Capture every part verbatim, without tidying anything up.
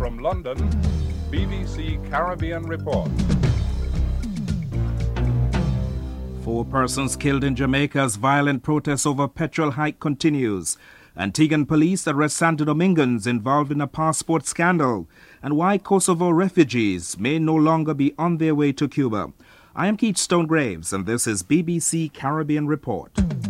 From London, B B C Caribbean Report. Four persons killed in Jamaica as violent protests over petrol hike continues. Antiguan police arrest Santo Domingans involved in a passport scandal. And why Kosovo refugees may no longer be on their way to Cuba. I am Keith Stonegraves, and this is B B C Caribbean Report.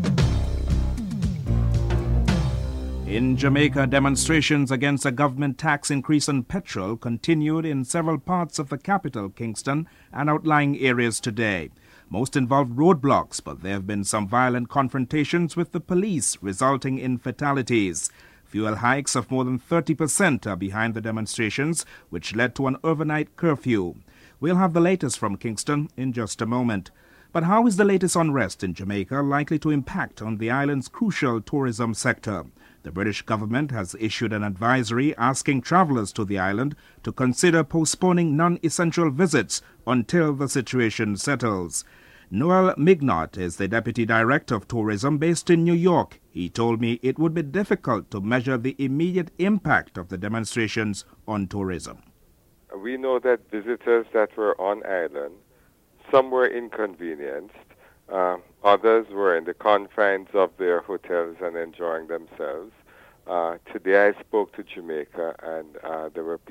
In Jamaica, demonstrations against a government tax increase on petrol continued in several parts of the capital, Kingston, and outlying areas today. Most involved roadblocks, but there have been some violent confrontations with the police, resulting in fatalities. Fuel hikes of more than thirty percent are behind the demonstrations, which led to an overnight curfew. We'll have the latest from Kingston in just a moment. But how is the latest unrest in Jamaica likely to impact on the island's crucial tourism sector? The British government has issued an advisory asking travelers to the island to consider postponing non-essential visits until the situation settles. Noel Mignot is the Deputy Director of Tourism based in New York. He told me it would be difficult to measure the immediate impact of the demonstrations on tourism. We know that visitors that were on island, some were inconvenienced, uh, others were in the confines of their hotels and enjoying themselves. Uh, today I spoke to Jamaica, and uh, there were